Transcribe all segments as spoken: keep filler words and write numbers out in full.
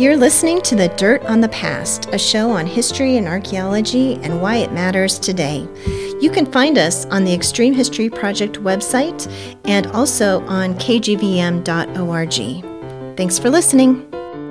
You're listening to The Dirt on the Past, a show on history and archaeology and why it matters today. You can find us on the Extreme History Project website and also on k g v m dot org. Thanks for listening.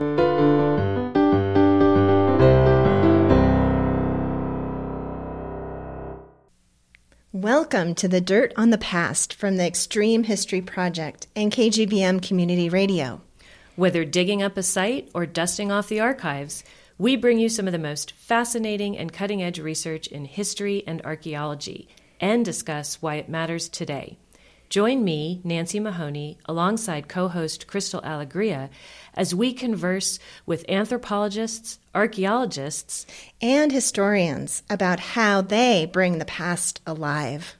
Welcome to The Dirt on the Past from the Extreme History Project and K G V M Community Radio. Whether digging up a site or dusting off the archives, we bring you some of the most fascinating and cutting-edge research in history and archaeology and discuss why it matters today. Join me, Nancy Mahoney, alongside co-host Crystal Alegria, as we converse with anthropologists, archaeologists, and historians about how they bring the past alive.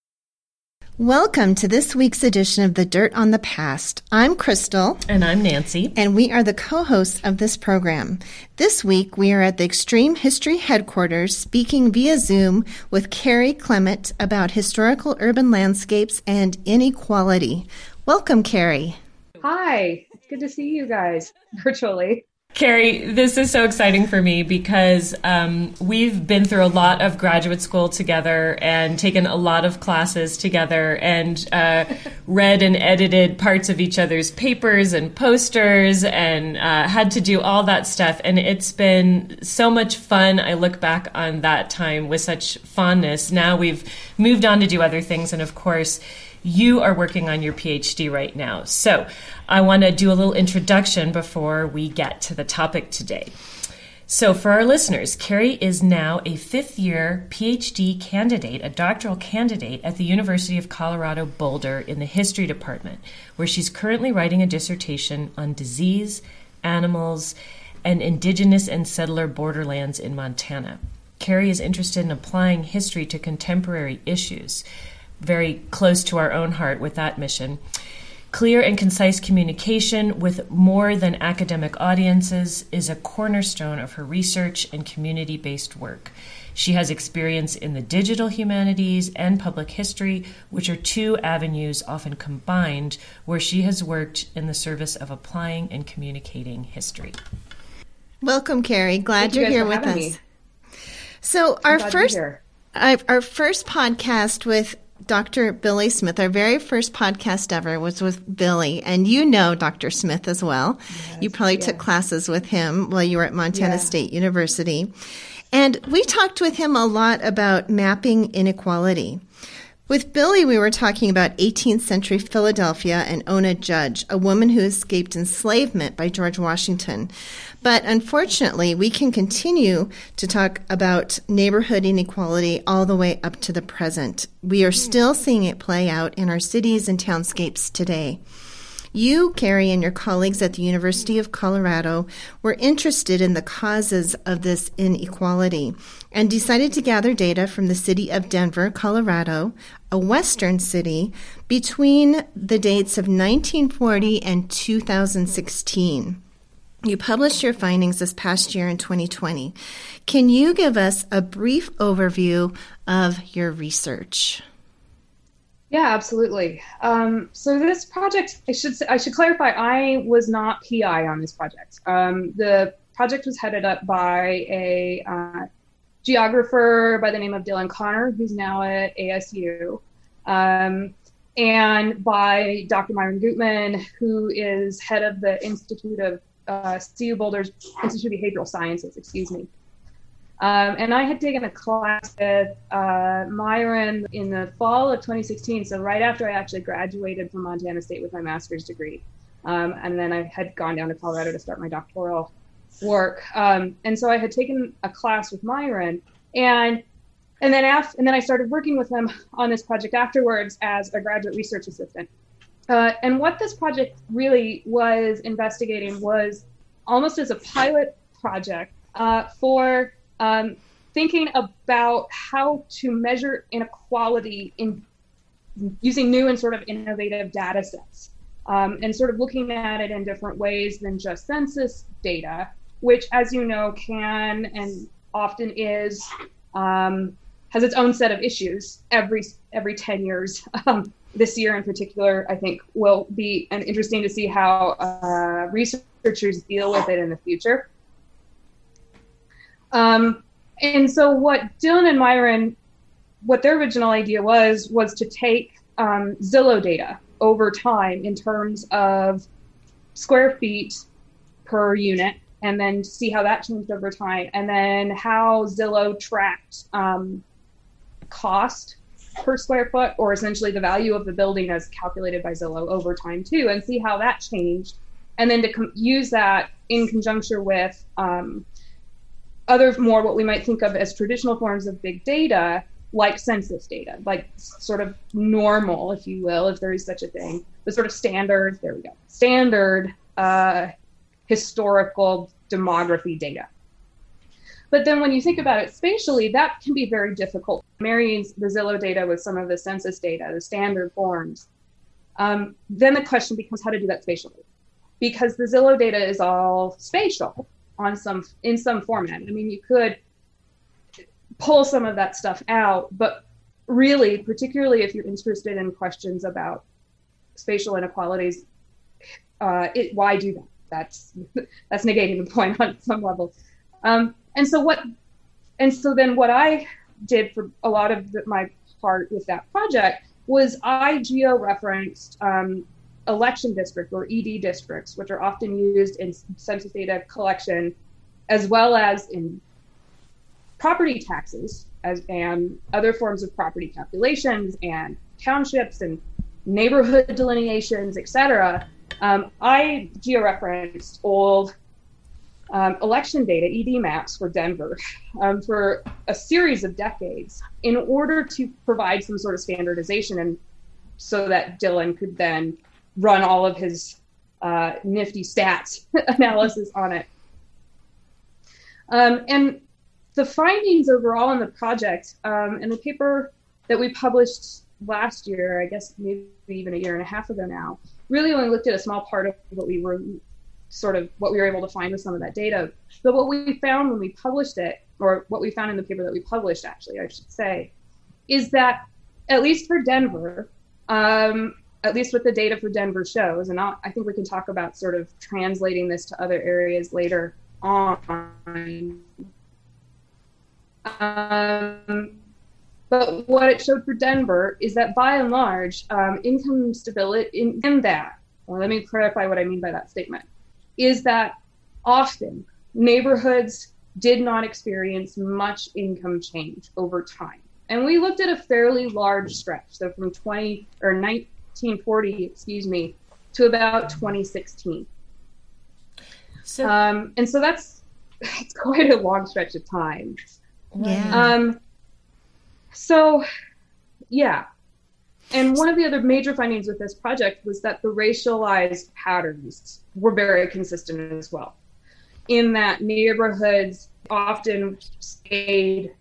Welcome to this week's edition of The Dirt on the Past. I'm Crystal. And I'm Nancy. And we are the co-hosts of this program. This week, we are at the Extreme History Headquarters speaking via Zoom with Carrie Clement about historical urban landscapes and inequality. Welcome, Carrie. Hi. It's good to see you guys virtually. Carrie, this is so exciting for me because um, we've been through a lot of graduate school together and taken a lot of classes together and uh, read and edited parts of each other's papers and posters and uh, had to do all that stuff. And it's been so much fun. I look back on that time with such fondness. Now we've moved on to do other things. And of course, you are working on your PhD right now. So I want to do a little introduction before we get to the topic today. So for our listeners, Carrie is now a fifth-year PhD candidate, a doctoral candidate at the University of Colorado Boulder in the History Department, where she's currently writing a dissertation on disease, animals, and indigenous and settler borderlands in Montana. Carrie is interested in applying history to contemporary issues, very close to our own heart with that mission. Clear and concise communication with more than academic audiences is a cornerstone of her research and community-based work. She has experience in the digital humanities and public history, which are two avenues often combined, where she has worked in the service of applying and communicating history. Welcome, Carrie. Glad Thank you're you here with us. Me. So our first, our first podcast with Doctor Billy Smith, our very first podcast ever was with Billy, and you know Doctor Smith as well. Yes, you probably yeah. took classes with him while you were at Montana yeah. State University. And we talked with him a lot about mapping inequality. With Billy, we were talking about eighteenth century Philadelphia and Ona Judge, a woman who escaped enslavement by George Washington. But unfortunately, we can continue to talk about neighborhood inequality all the way up to the present. We are still seeing it play out in our cities and townscapes today. You, Carrie, and your colleagues at the University of Colorado were interested in the causes of this inequality and decided to gather data from the city of Denver, Colorado, a western city, between the dates of nineteen forty and two thousand sixteen. You published your findings this past year in twenty twenty. Can you give us a brief overview of your research? Yeah, absolutely. Um, so this project, I should I should clarify, I was not P I on this project. Um, the project was headed up by a uh, geographer by the name of Dylan Connor, who's now at A S U, um, and by Doctor Myron Gutman, who is head of the Institute of uh, C U Boulder's Institute of Behavioral Sciences, excuse me. Um, and I had taken a class with uh, Myron in the fall of twenty sixteen, so right after I actually graduated from Montana State with my master's degree. Um, and then I had gone down to Colorado to start my doctoral work. Um, and so I had taken a class with Myron, and and then af- and then I started working with him on this project afterwards as a graduate research assistant. Uh, and what this project really was investigating was almost as a pilot project uh, for Um, thinking about how to measure inequality in using new and sort of innovative data sets, um, and sort of looking at it in different ways than just census data, which, as you know, can and often is, um, has its own set of issues every every ten years. Um, this year in particular, I think, will be and interesting to see how uh, research researchers deal with it in the future. Um, and so what Dylan and Myron, what their original idea was, was to take um, Zillow data over time in terms of square feet per unit, and then see how that changed over time, and then how Zillow tracked um, cost per square foot, or essentially the value of the building as calculated by Zillow over time too, and see how that changed, and then to com- use that in conjunction with um, other more what we might think of as traditional forms of big data, like census data, like sort of normal, if you will, if there is such a thing, the sort of standard, there we go, standard uh, historical demography data. But then when you think about it spatially, that can be very difficult. Marrying the Zillow data with some of the census data, the standard forms. Um, then the question becomes how to do that spatially. Because the Zillow data is all spatial on some in some format. I mean, you could pull some of that stuff out, but really, particularly if you're interested in questions about spatial inequalities, uh, it, why do that? That's that's negating the point on some level. Um, and so what, and so then what I did for a lot of the, my part with that project was I geo-referenced um, election district or E D districts, which are often used in census data collection, as well as in property taxes as and other forms of property calculations and townships and neighborhood delineations, et cetera. Um, I georeferenced old um, election data, E D maps for Denver um, for a series of decades in order to provide some sort of standardization, and so that Dylan could then run all of his uh, nifty stats analysis on it. Um, and the findings overall in the project, um, and the paper that we published last year, I guess maybe even a year and a half ago now, really only looked at a small part of what we were sort of what we were able to find with some of that data. But what we found when we published it, or what we found in the paper that we published, actually, I should say, is that at least for Denver, um, at least what the data for Denver shows, and I'll, I think we can talk about sort of translating this to other areas later on. Um, but what it showed for Denver is that by and large, um, income stability in, in that, well, let me clarify what I mean by that statement, is that often neighborhoods did not experience much income change over time. And we looked at a fairly large stretch, so from twenty or nineteen forty, excuse me, to about twenty sixteen. So, um, and so that's, that's quite a long stretch of time. Yeah. Um, so, yeah. And one of the other major findings with this project was that the racialized patterns were very consistent as well, in that neighborhoods often stayed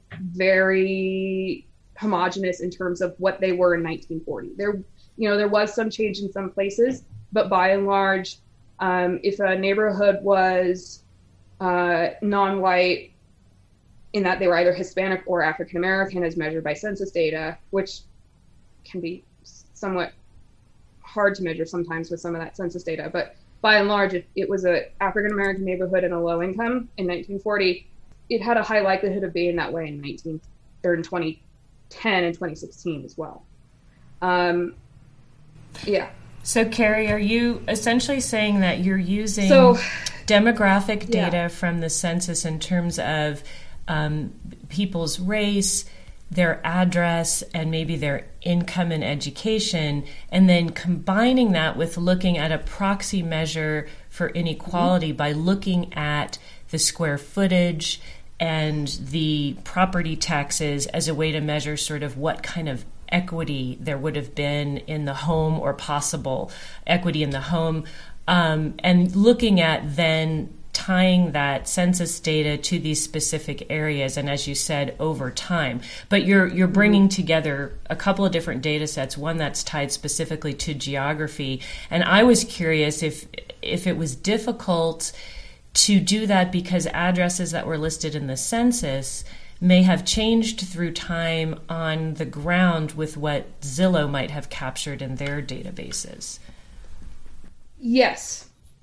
very homogenous in terms of what they were in nineteen forty. There, you know, there was some change in some places, but by and large, um, if a neighborhood was uh, non-white, in that they were either Hispanic or African American as measured by census data, which can be somewhat hard to measure sometimes with some of that census data. But by and large, if it was an African American neighborhood and a low income in nineteen forty, it had a high likelihood of being that way in nineteen or in twenty ten and twenty sixteen as well. Um, yeah. So, Carrie, are you essentially saying that you're using so, demographic data yeah. from the census in terms of um, people's race, their address, and maybe their income and education, and then combining that with looking at a proxy measure for inequality mm-hmm. by looking at the square footage and the property taxes as a way to measure sort of what kind of equity there would have been in the home, or possible equity in the home, um, and looking at then tying that census data to these specific areas, and as you said, over time. But you're you're bringing together a couple of different data sets, one that's tied specifically to geography. And I was curious if if it was difficult to do that because addresses that were listed in the census may have changed through time on the ground with what Zillow might have captured in their databases. Yes.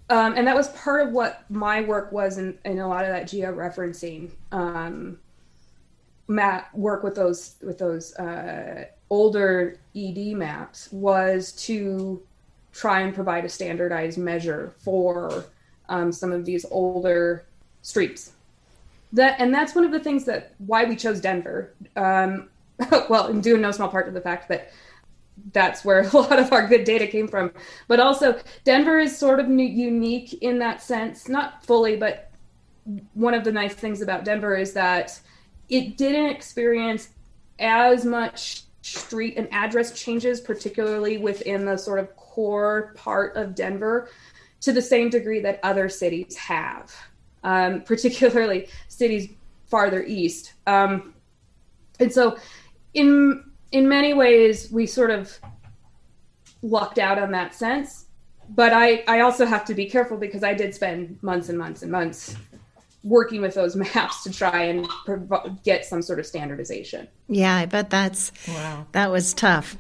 Um, and that was part of what my work was in, in a lot of that georeferencing um, map work with those with those uh, older E D maps, was to try and provide a standardized measure for um, some of these older streets. That and that's one of the things that why we chose Denver. Um, well, and due in no small part to the fact that that's where a lot of our good data came from. But also, Denver is sort of unique in that sense, not fully, but one of the nice things about Denver is that it didn't experience as much street and address changes, particularly within the sort of core part of Denver, to the same degree that other cities have, um, particularly cities farther east. Um, and so in in many ways, we sort of lucked out on that sense. But I, I also have to be careful because I did spend months and months and months working with those maps to try and prov- get some sort of standardization. Yeah, I bet that's, wow. that was tough.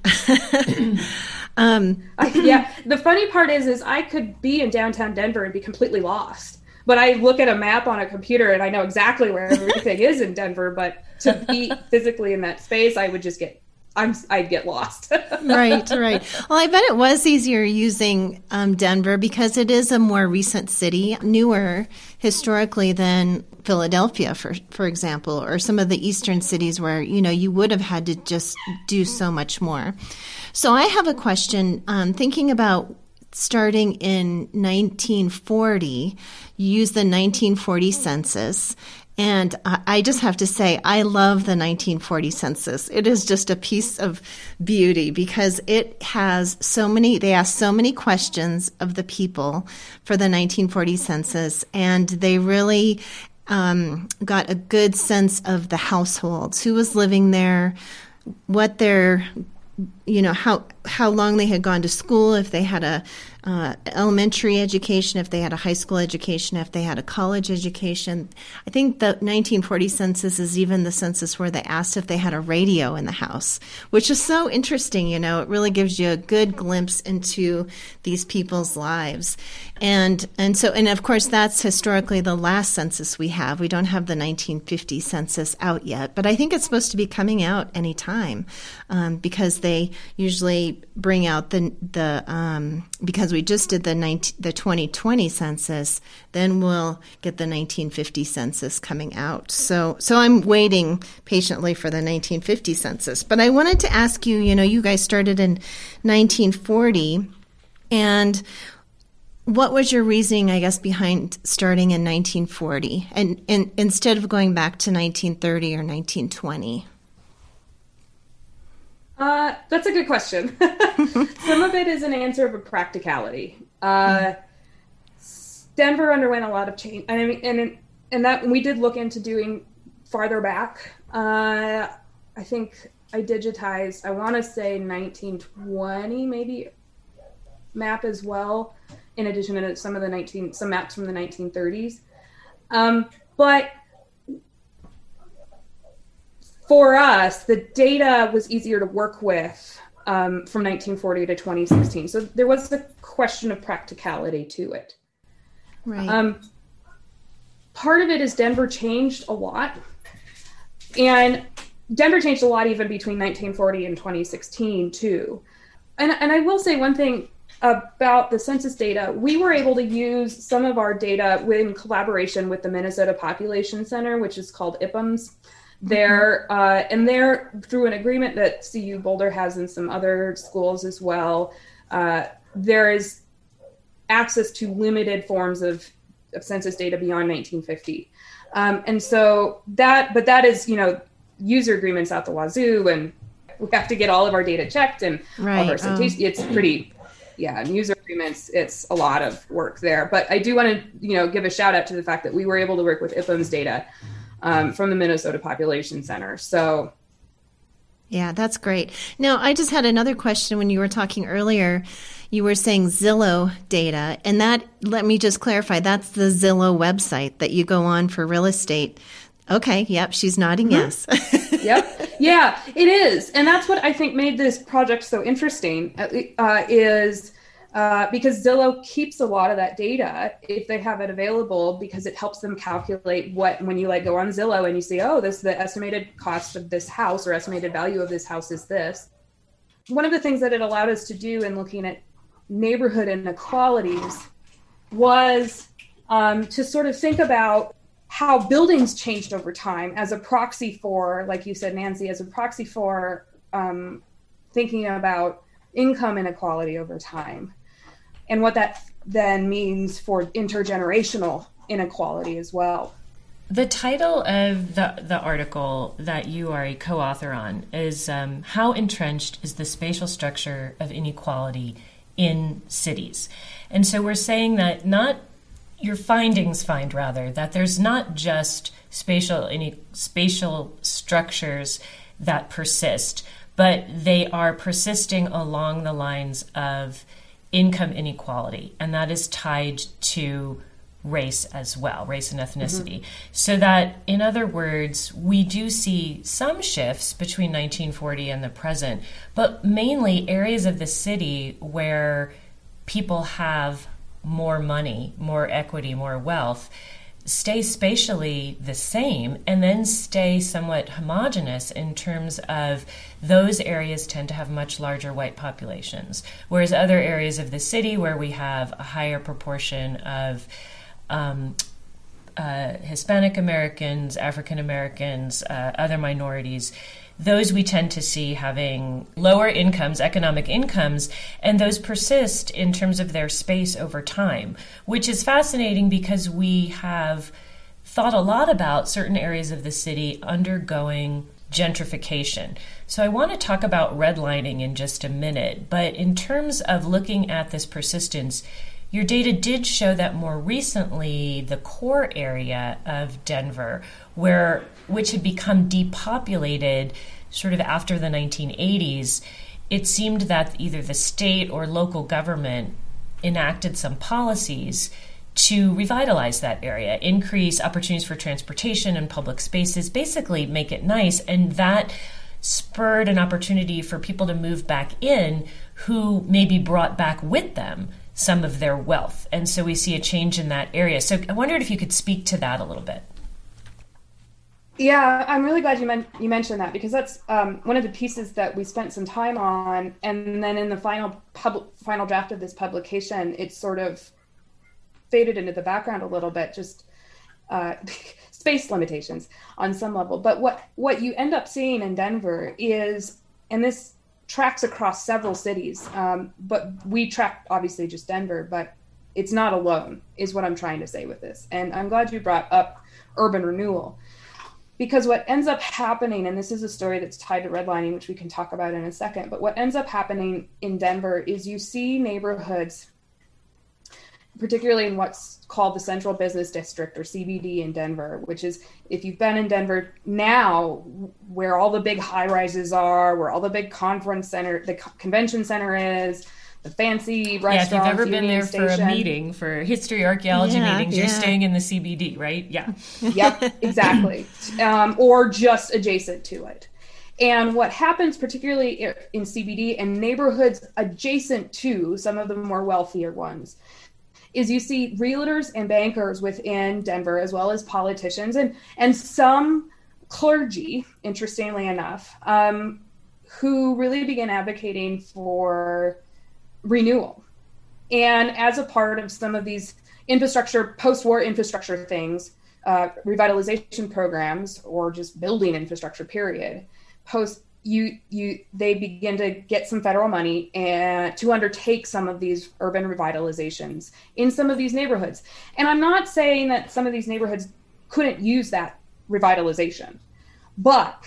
um, I, yeah, the funny part is, is I could be in downtown Denver and be completely lost. But I look at a map on a computer and I know exactly where everything is in Denver. But to be physically in that space, I would just get I'm, I'd get lost. Right, right. Well, I bet it was easier using um, Denver because it is a more recent city, newer historically than Philadelphia, for for example, or some of the eastern cities where, you know, you would have had to just do so much more. So I have a question, um, thinking about starting in nineteen forty, you use the nineteen forty census. And I just have to say, I love the nineteen forty census. It is just a piece of beauty because it has so many, they asked so many questions of the people for the nineteen forty census, and they really um, got a good sense of the households, who was living there, what their, you know, how how long they had gone to school, if they had a uh, elementary education, if they had a high school education, if they had a college education. I think the nineteen forty census is even the census where they asked if they had a radio in the house, which is so interesting. You know, it really gives you a good glimpse into these people's lives. And and so, and of course, that's historically the last census we have. We don't have the nineteen fifty census out yet, but I think it's supposed to be coming out any time um, because they usually bring out the the um, because we just did the nineteen, the twenty twenty census, then we'll get the nineteen fifty census coming out. So so I'm waiting patiently for the nineteen fifty census. But I wanted to ask you, you know, you guys started in nineteen forty, and what was your reasoning, I guess, behind starting in nineteen forty and, and instead of going back to nineteen thirty or nineteen twenty? Uh, that's a good question. Some of it is an answer of a practicality. Uh, Denver underwent a lot of change, and I mean, and and that we did look into doing farther back. Uh, I think I digitized, I want to say nineteen twenty, maybe map as well, in addition to some of the nineteen some maps from the nineteen thirties. Um, but for us, the data was easier to work with um, from nineteen forty to twenty sixteen. So there was a question of practicality to it. Right. Um, part of it is Denver changed a lot. And Denver changed a lot even between nineteen forty and twenty sixteen, too. And, and I will say one thing about the census data. We were able to use some of our data in collaboration with the Minnesota Population Center, which is called I P M S. There, uh, and there, through an agreement that C U Boulder has and some other schools as well, uh, there is access to limited forms of, of census data beyond nineteen fifty. Um, and so that, but that is, you know, user agreements out the wazoo, and we have to get all of our data checked and right. all of our citations. Um, it's pretty, yeah, and user agreements, it's a lot of work there. But I do want to, you know, give a shout out to the fact that we were able to work with I P M S data Um, from the Minnesota Population Center. So, yeah, that's great. Now, I just had another question when you were talking earlier. You were saying Zillow data, and that, let me just clarify, that's the Zillow website that you go on for real estate. Okay, yep, she's nodding mm-hmm. yes. Yep, yeah, it is. And that's what I think made this project so interesting, uh, is Uh, because Zillow keeps a lot of that data if they have it available, because it helps them calculate what, when you like go on Zillow and you see, oh, this the estimated cost of this house or estimated value of this house is this. One of the things that it allowed us to do in looking at neighborhood inequalities was um, to sort of think about how buildings changed over time as a proxy for, like you said, Nancy, as a proxy for um, thinking about income inequality over time, and what that then means for intergenerational inequality as well. The title of the, the article that you are a co-author on is um, How Entrenched is the Spatial Structure of Inequality in Cities? And so we're saying that not, your findings find rather, that there's not just spatial, ine- spatial structures that persist, but they are persisting along the lines of income inequality, and that is tied to race as well, race and ethnicity. Mm-hmm. So that, in other words, we do see some shifts between nineteen forty and the present, but mainly areas of the city where people have more money, more equity, more wealth, stay spatially the same and then stay somewhat homogenous in terms of those areas tend to have much larger white populations, whereas other areas of the city where we have a higher proportion of um, uh, Hispanic Americans, African Americans, uh, other minorities, those we tend to see having lower incomes, economic incomes, and those persist in terms of their space over time, which is fascinating because we have thought a lot about certain areas of the city undergoing gentrification. So I want to talk about redlining in just a minute, but in terms of looking at this persistence, your data did show that more recently the core area of Denver, where which had become depopulated sort of after the nineteen eighties, it seemed that either the state or local government enacted some policies to revitalize that area, increase opportunities for transportation and public spaces, basically make it nice. And that spurred an opportunity for people to move back in who maybe brought back with them some of their wealth. And so we see a change in that area. So I wondered if you could speak to that a little bit. Yeah, I'm really glad you, men- you mentioned that, because that's um, one of the pieces that we spent some time on. And then in the final pub- final draft of this publication, it sort of faded into the background a little bit, just uh, space limitations on some level. But what, what you end up seeing in Denver is, and this tracks across several cities, um, but we track obviously just Denver, but it's not alone, is what I'm trying to say with this. And I'm glad you brought up urban renewal. Because what ends up happening, and this is a story that's tied to redlining, which we can talk about in a second, but what ends up happening in Denver is you see neighborhoods, particularly in what's called the Central Business District, or C B D in Denver, which is, if you've been in Denver now, where all the big high rises are, where all the big conference center, the convention center is, the fancy restaurants. Yeah, if you've ever been there station. for a meeting, for history, archaeology yeah, meetings, yeah. You're staying in the C B D, right? Yeah. Yep, exactly. Um, or just adjacent to it. And what happens, particularly in C B D and neighborhoods adjacent to some of the more wealthier ones, is you see realtors and bankers within Denver, as well as politicians and, and some clergy, interestingly enough, um, who really begin advocating for renewal. And as a part of some of these infrastructure, post-war infrastructure things, uh, revitalization programs, or just building infrastructure, period, post you you they begin to get some federal money and to undertake some of these urban revitalizations in some of these neighborhoods. And I'm not saying that some of these neighborhoods couldn't use that revitalization, but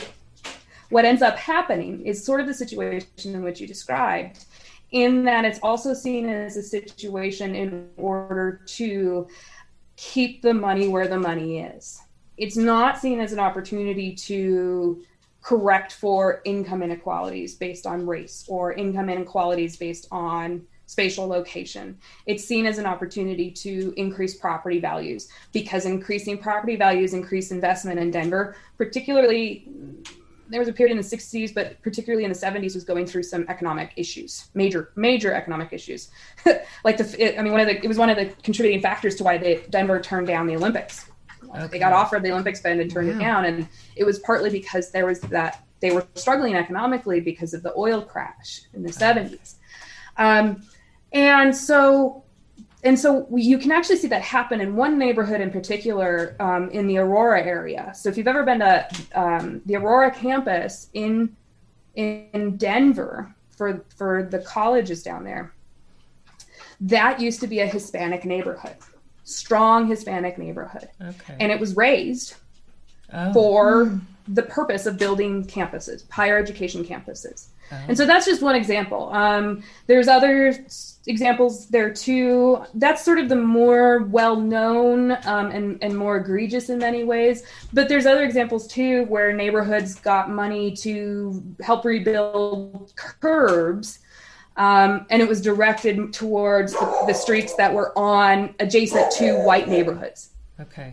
what ends up happening is sort of the situation in which you described, in that it's also seen as a situation in order to keep the money where the money is. It's not seen as an opportunity to correct for income inequalities based on race, or income inequalities based on spatial location. It's seen as an opportunity to increase property values, because increasing property values increase investment in Denver, particularly there was a period in the sixties, but particularly in the seventies, was going through some economic issues, major, major economic issues. like the, it, I mean, one of the, it was one of the contributing factors to why they, Denver turned down the Olympics. Okay. They got offered the Olympics bid and turned wow. it down. And it was partly because there was that, they were struggling economically because of the oil crash in the seventies. Um, and so, And so you can actually see that happen in one neighborhood in particular, um, in the Aurora area. So if you've ever been to um, the Aurora campus in in Denver for for the colleges down there, that used to be a Hispanic neighborhood, strong Hispanic neighborhood. Okay. And it was raised oh. for mm. the purpose of building campuses, higher education campuses. Oh. And so that's just one example. Um, there's other examples there too. That's sort of the more well-known um, and, and more egregious in many ways. But there's other examples too where neighborhoods got money to help rebuild curbs, um, and it was directed towards the, the streets that were on adjacent to white neighborhoods. Okay.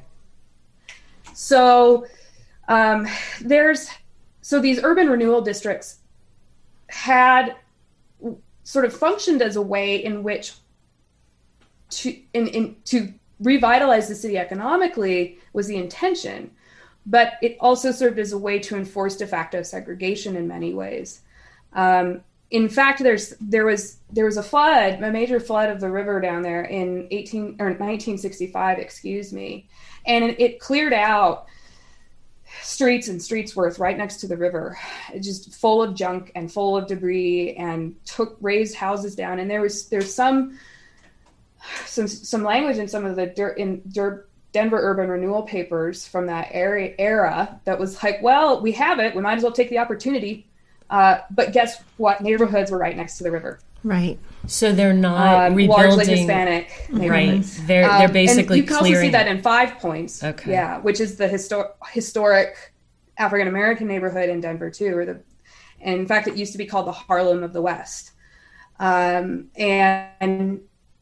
So um, there's so these urban renewal districts had sort of functioned as a way in which to in, in to revitalize the city economically was the intention, but it also served as a way to enforce de facto segregation in many ways. Um, in fact, there's there was there was a flood, a major flood of the river down there in eighteen or nineteen sixty-five, excuse me, and it, it cleared out streets and streets worth right next to the river, just full of junk and full of debris, and took raised houses down. And there was there's some some some language in some of the Der, in Der, Denver urban renewal papers from that era, era that was like, well, we have it, we might as well take the opportunity. Uh, but guess what? Neighborhoods were right next to the river. Right. So they're not um, rebuilding. Largely Hispanic neighborhoods. Right. They're they're basically um, and you can clearing. also see that in Five Points. Okay. Yeah, which is the histor- historic African American neighborhood in Denver too, or the. And in fact, it used to be called the Harlem of the West, um, and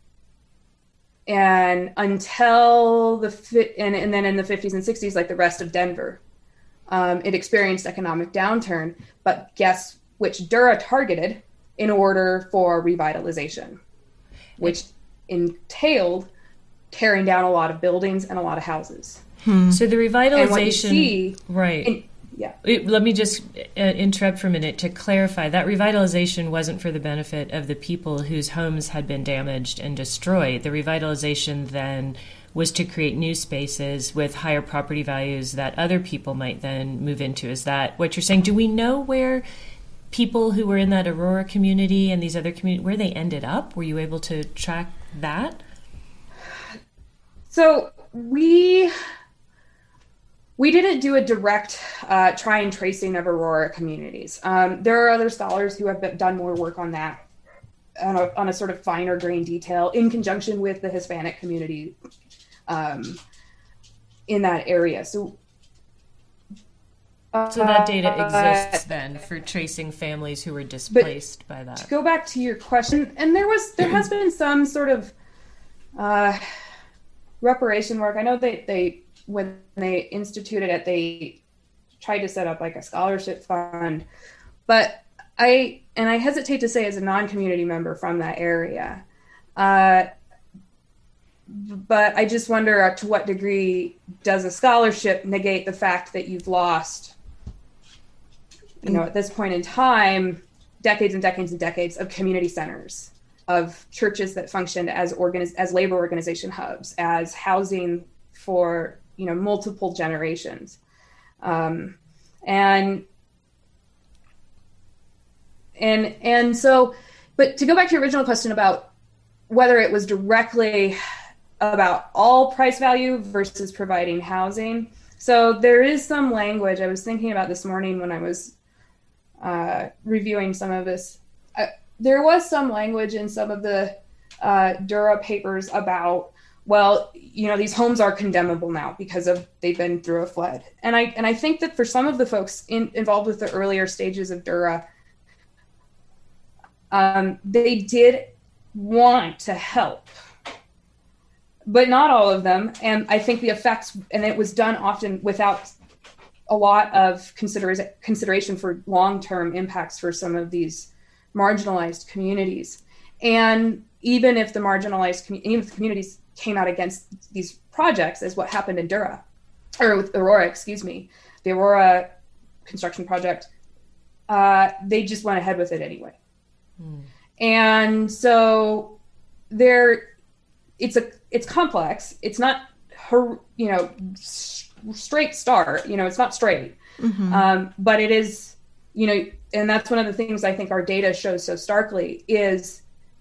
and until the fi- and and then in the fifties and sixties, like the rest of Denver, um, it experienced economic downturn. But guess which Dura targeted in order for revitalization, which entailed tearing down a lot of buildings and a lot of houses. Hmm. So the revitalization, and what you see, right? In, yeah. It, let me just uh, interrupt for a minute to clarify that revitalization wasn't for the benefit of the people whose homes had been damaged and destroyed. The revitalization then was to create new spaces with higher property values that other people might then move into. Is that what you're saying? Do we know where people who were in that Aurora community and these other communities, where they ended up? Were you able to track that? So we we didn't do a direct uh, try and tracing of Aurora communities. Um, there are other scholars who have been, done more work on that on a, on a sort of finer grain detail in conjunction with the Hispanic community um, in that area. So So that data exists then for tracing families who were displaced by that. To go back to your question, and there was there has been some sort of uh, reparation work. I know they, they when they instituted it, they tried to set up like a scholarship fund, but I and I hesitate to say as a non-community member from that area, uh, but I just wonder to what degree does a scholarship negate the fact that you've lost, you know, at this point in time, decades and decades and decades of community centers, of churches that functioned as organiz- as labor organization hubs, as housing for, you know, multiple generations. Um, and, and, and so, but to go back to your original question about whether it was directly about all price value versus providing housing. So there is some language I was thinking about this morning when I was uh, reviewing some of this. Uh, there was some language in some of the uh, Dura papers about, well, you know, these homes are condemnable now because of they've been through a flood. And I and I think that for some of the folks in, involved with the earlier stages of Dura, um, they did want to help, but not all of them. And I think the effects, and it was done often without a lot of consider- consideration for long-term impacts for some of these marginalized communities. And even if the marginalized, com- even if the communities came out against these projects, as what happened in Dura, or with Aurora, excuse me, the Aurora construction project, uh, they just went ahead with it anyway. Mm. And so there, it's a, it's complex. It's not her, you know, s- straight start, you know, it's not straight, mm-hmm. um, but it is, you know, and that's one of the things I think our data shows so starkly is,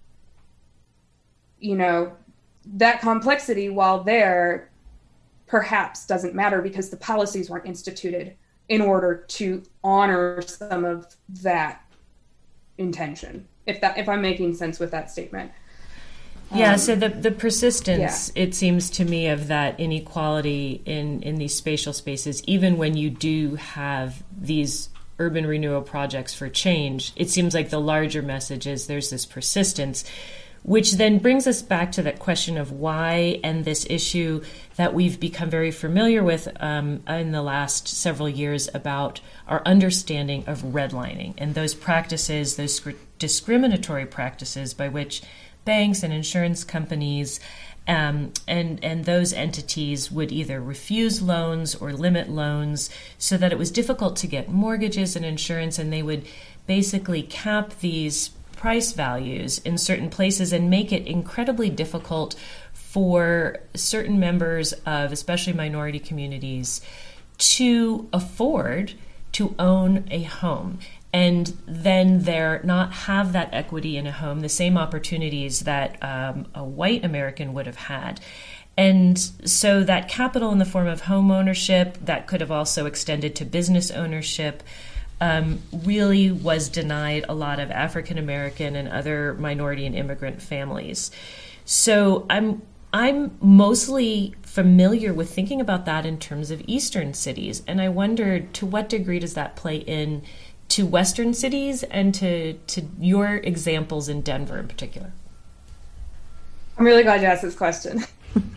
you know, that complexity, while there, perhaps doesn't matter because the policies weren't instituted in order to honor some of that intention. If that, if I'm making sense with that statement. Yeah, um, so the the persistence, yeah. it seems to me, of that inequality in, in these spatial spaces, even when you do have these urban renewal projects for change, it seems like the larger message is there's this persistence, which then brings us back to that question of why, and this issue that we've become very familiar with um, in the last several years about our understanding of redlining and those practices, those sc- discriminatory practices by which banks and insurance companies um, and, and those entities would either refuse loans or limit loans so that it was difficult to get mortgages and insurance, and they would basically cap these price values in certain places and make it incredibly difficult for certain members of especially minority communities to afford to own a home, and then they're not have that equity in a home, the same opportunities that um, a white American would have had. And so that capital in the form of home ownership that could have also extended to business ownership Um, really was denied a lot of African American and other minority and immigrant families. So I'm I'm mostly familiar with thinking about that in terms of Eastern cities, and I wondered to what degree does that play in to Western cities and to to your examples in Denver in particular. I'm really glad you asked this question.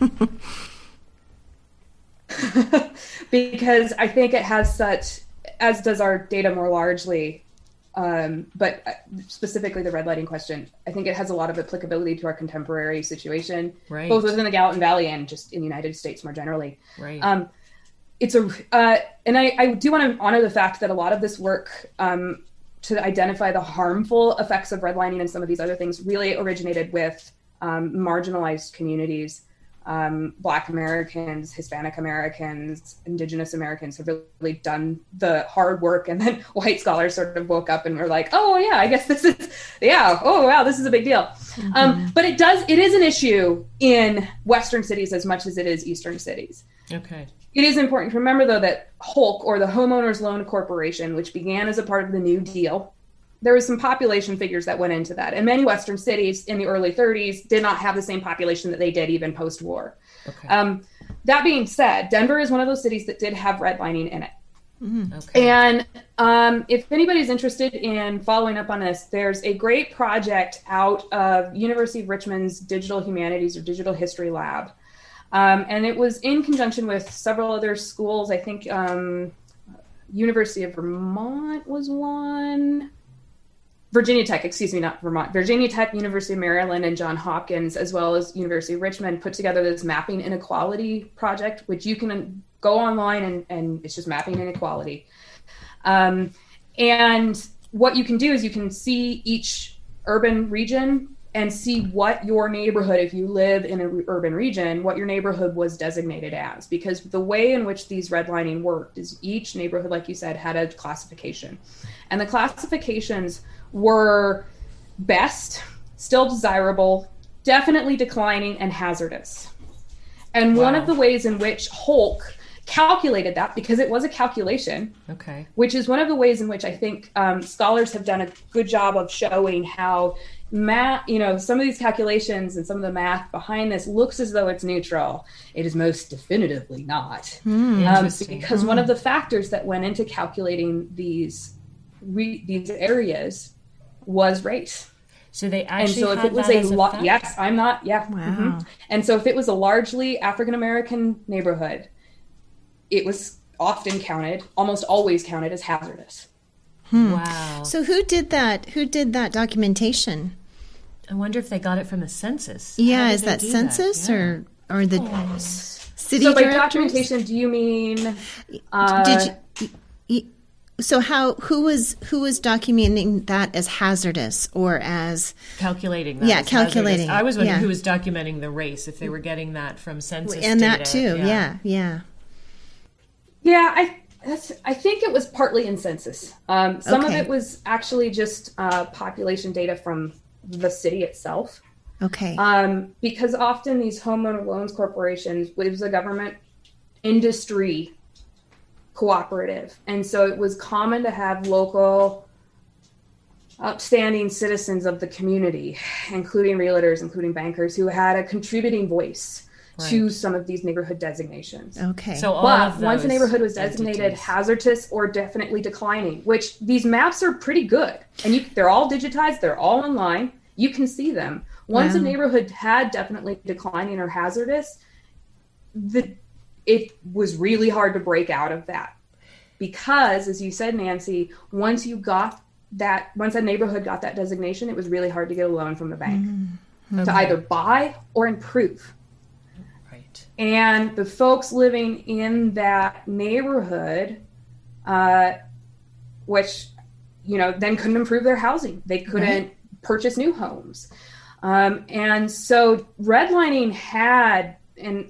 Because I think it has such, as does our data more largely, um, but specifically the redlining question, I think it has a lot of applicability to our contemporary situation, right. both within the Gallatin Valley and just in the United States more generally. Right. Um, it's a, uh, and I, I do want to honor the fact that a lot of this work um, to identify the harmful effects of redlining and some of these other things really originated with um, marginalized communities. Um, Black Americans, Hispanic Americans, Indigenous Americans have really done the hard work, and then white scholars sort of woke up and were like, "Oh yeah, I guess this is, yeah, oh wow, this is a big deal." Mm-hmm. Um, but it does, it is an issue in Western cities as much as it is Eastern cities. Okay. It is important to remember though that HOLC, or the Homeowners Loan Corporation, which began as a part of the New Deal, there was some population figures that went into that. And many Western cities in the early thirties did not have the same population that they did even post-war. Okay. Um, that being said, Denver is one of those cities that did have redlining in it. Mm-hmm. Okay. And um, if anybody's interested in following up on this, there's a great project out of University of Richmond's Digital Humanities or Digital History Lab. Um, and it was in conjunction with several other schools. I think um, University of Vermont was one. Virginia Tech, excuse me, not Vermont, Virginia Tech, University of Maryland, and Johns Hopkins, as well as University of Richmond, put together this mapping inequality project, which you can go online and, and it's just mapping inequality. Um, and what you can do is you can see each urban region and see what your neighborhood, if you live in an urban region, what your neighborhood was designated as. Because the way in which these redlining worked is each neighborhood, like you said, had a classification. And the classifications were best, still desirable, definitely declining, and hazardous. And wow. One of the ways in which HOLC calculated that, because it was a calculation, okay, which is one of the ways in which I think um, scholars have done a good job of showing how math, you know, some of these calculations and some of the math behind this looks as though it's neutral. It is most definitively not. Mm, um, because mm. one of the factors that went into calculating these re- these areas was race. So they actually and so if had it was that a as a lo- fact? yes, I'm not, yeah. Wow. Mm-hmm. And so if it was a largely African American neighborhood, it was often counted, almost always counted as hazardous. Hmm. Wow. So who did that? Who did that documentation? I wonder if they got it from the census. Yeah, is that census that? Yeah. or or the oh. city So by directors? documentation, do you mean? Uh, did you, you, so how who was who was documenting that as hazardous or as calculating? That yeah, as calculating. Hazardous. I was wondering yeah. who was documenting the race if they were getting that from census and data. that too. Yeah, yeah. Yeah, yeah I. That's, I think it was partly in census. Um, some okay. of it was actually just uh, population data from the city itself. Okay. Um, because often these homeowner loans corporations, it was a government industry cooperative. And so it was common to have local upstanding citizens of the community, including realtors, including bankers, who had a contributing voice. Right. To some of these neighborhood designations. Okay. So all but of once a neighborhood was designated entities. hazardous or definitely declining, which these maps are pretty good, and you, they're all digitized, they're all online, you can see them. Once wow. a neighborhood had definitely declining or hazardous, the it was really hard to break out of that. Because, as you said, Nancy, once you got that, once a neighborhood got that designation, it was really hard to get a loan from the bank mm-hmm. to okay. either buy or improve. And the folks living in that neighborhood, uh, which, you know, then couldn't improve their housing. They couldn't right. purchase new homes. Um, and so redlining had, and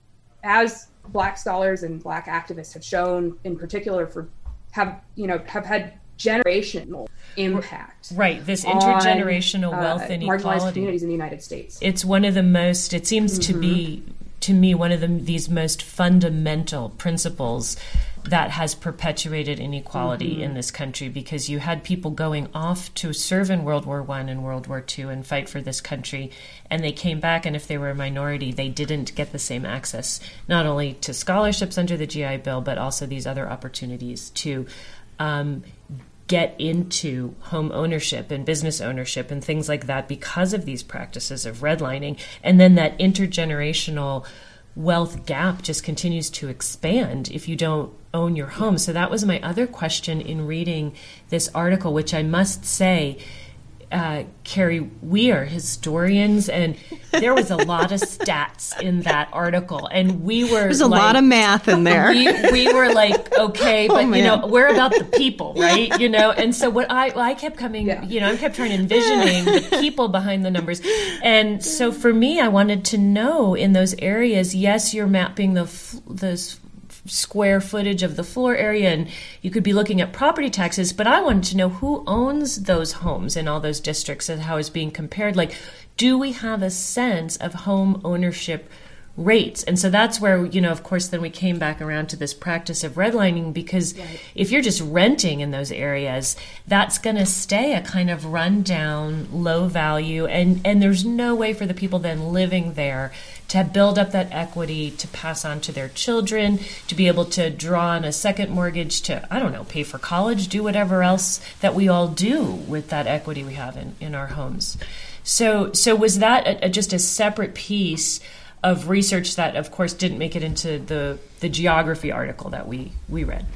as Black scholars and Black activists have shown in particular, for have, you know, have had generational impact. Right, this intergenerational on, wealth uh, inequality. Marginalized communities in the United States. It's one of the most, it seems mm-hmm. to be, to me, one of the, these most fundamental principles that has perpetuated inequality mm-hmm. in this country, because you had people going off to serve in World War One and World War Two and fight for this country, and they came back, and if they were a minority, they didn't get the same access, not only to scholarships under the G I Bill, but also these other opportunities to um, get into home ownership and business ownership and things like that because of these practices of redlining. And then that intergenerational wealth gap just continues to expand if you don't own your home. So that was my other question in reading this article, which I must say, uh, Carrie, we are historians, and there was a lot of stats in that article, and we were there's a like, lot of math in there. We, we were like, okay, but oh, you know, we're about the people, right? You know, and so what I I kept coming, yeah. you know, I kept trying to envisioning the people behind the numbers, and so for me, I wanted to know in those areas. Yes, you're mapping the the square footage of the floor area, and you could be looking at property taxes, but I wanted to know who owns those homes in all those districts and how it's being compared. Like, do we have a sense of home ownership rates? And so that's where, you know, of course, then we came back around to this practice of redlining, because right. if you're just renting in those areas, that's going to stay a kind of rundown, low value, and, and there's no way for the people then living there to build up that equity to pass on to their children, to be able to draw on a second mortgage to, I don't know, pay for college, do whatever else that we all do with that equity we have in, in our homes. So so was that a, a, just a separate piece of research that, of course, didn't make it into the, the geography article that we, we read?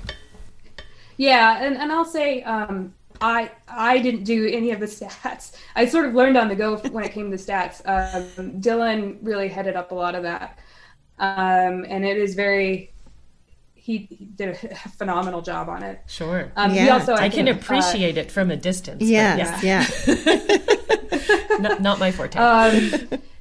Yeah, and, and I'll say um, I I didn't do any of the stats. I sort of learned on the go when it came to stats. Um, Dylan really headed up a lot of that. Um, and it is very, he, he did a phenomenal job on it. Sure. Um, yeah. he also, I, I think, can appreciate uh, it from a distance. Yes, yeah. yeah. not, not my forte. Um,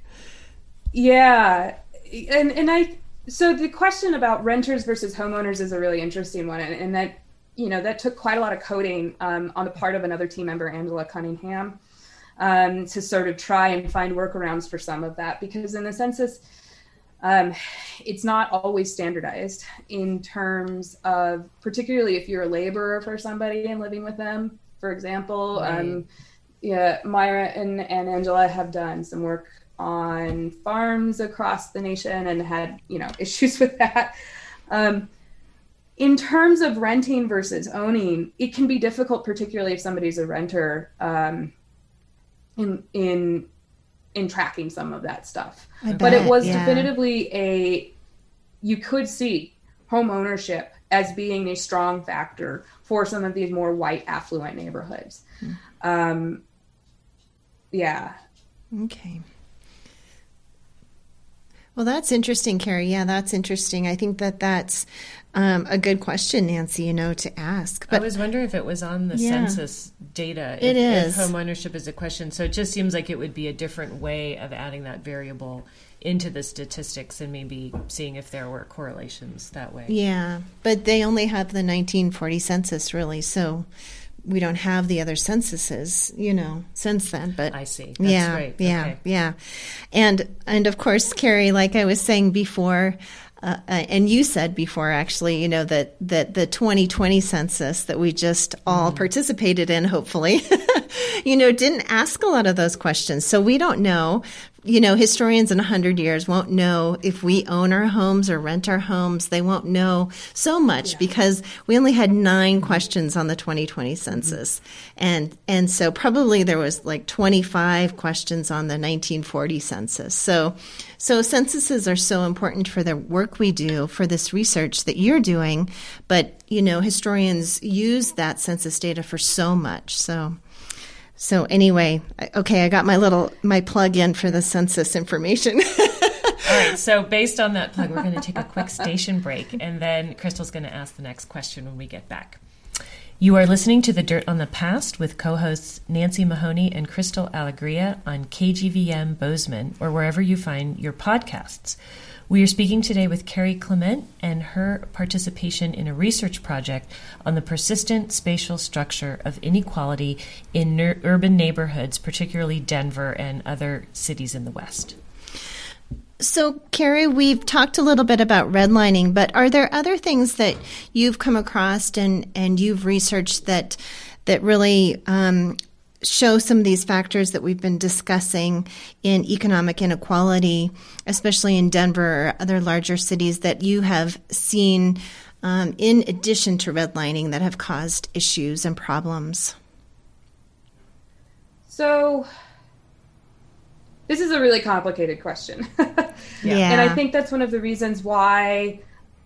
yeah. And, and I, so the question about renters versus homeowners is a really interesting one. And, and that, you know, that took quite a lot of coding um, on the part of another team member, Angela Cunningham, um, to sort of try and find workarounds for some of that. Because in the census, um, it's not always standardized in terms of, particularly if you're a laborer for somebody and living with them, for example. Right. Um, yeah, Myra and, and Angela have done some work on farms across the nation and had, you know, issues with that. Um, In terms of renting versus owning, it can be difficult, particularly if somebody's a renter, um, in in in tracking some of that stuff. I but bet, it was yeah. definitively a, you could see home ownership as being a strong factor for some of these more white affluent neighborhoods. Mm. Um, yeah. Okay. Well, that's interesting, Carrie. Yeah, that's interesting. I think that that's um, a good question, Nancy, you know, to ask. But I was wondering if it was on the yeah, census data. It if, is. If home ownership is a question. So it just seems like it would be a different way of adding that variable into the statistics and maybe seeing if there were correlations that way. Yeah, but they only have the nineteen forty census, really, so we don't have the other censuses, you know, since then. But I see. That's yeah, right. Yeah, okay. yeah. And, and of course, Carrie, like I was saying before, uh, and you said before, actually, you know, that, that the twenty twenty census that we just all mm. participated in, hopefully, you know, didn't ask a lot of those questions. So we don't know. You know, historians in one hundred years won't know if we own our homes or rent our homes. They won't know so much yeah. because we only had nine questions on the twenty twenty census. Mm-hmm. And and so probably there was like twenty-five questions on the nineteen forty census. So so censuses are so important for the work we do, for this research that you're doing. But, you know, historians use that census data for so much. So So anyway, okay, I got my little, my plug in for the census information. All right, so based on that plug, we're going to take a quick station break, and then Crystal's going to ask the next question when we get back. You are listening to The Dirt on the Past with co-hosts Nancy Mahoney and Crystal Alegria on K G V M Bozeman, or wherever you find your podcasts. We are speaking today with Carrie Clement and her participation in a research project on the persistent spatial structure of inequality in ner- urban neighborhoods, particularly Denver and other cities in the West. So, Carrie, we've talked a little bit about redlining, but are there other things that you've come across and, and you've researched that that really um, show some of these factors that we've been discussing in economic inequality, especially in Denver or other larger cities that you have seen um, in addition to redlining that have caused issues and problems? So this is a really complicated question. Yeah. And I think that's one of the reasons why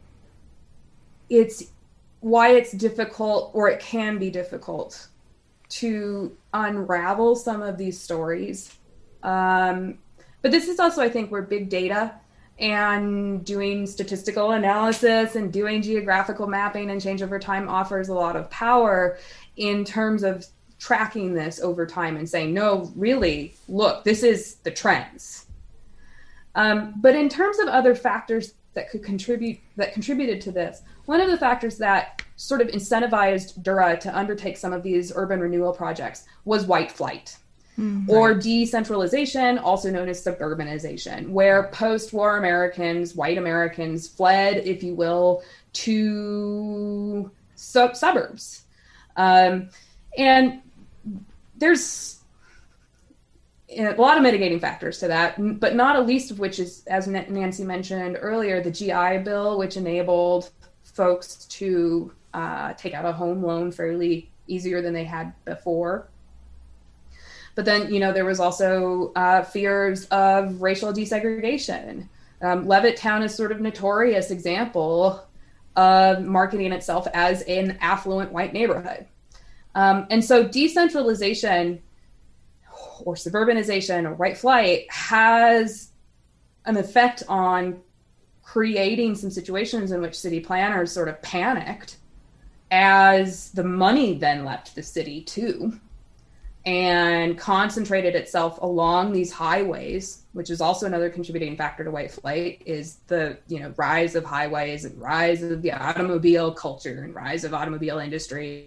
it's why it's difficult, or it can be difficult, to unravel some of these stories. Um, but this is also, I think, where big data and doing statistical analysis and doing geographical mapping and change over time offers a lot of power in terms of tracking this over time and saying, no, really, look, this is the trends. Um, but in terms of other factors that could contribute, that contributed to this, one of the factors that sort of incentivized Dura to undertake some of these urban renewal projects was white flight, mm, or right. decentralization, also known as suburbanization, where post-war Americans, white Americans, fled, if you will, to sub- suburbs. Um, and there's a lot of mitigating factors to that, but not a least of which is, as Nancy mentioned earlier, the G I Bill, which enabled folks to uh, take out a home loan fairly easier than they had before. But then, you know, there was also uh, fears of racial desegregation. Um, Levittown is sort of notorious example of marketing itself as an affluent white neighborhood. Um, and so decentralization or suburbanization or white flight has an effect on creating some situations in which city planners sort of panicked as the money then left the city too, and concentrated itself along these highways, which is also another contributing factor to white flight, is the, you know, rise of highways and rise of the automobile culture and rise of automobile industry,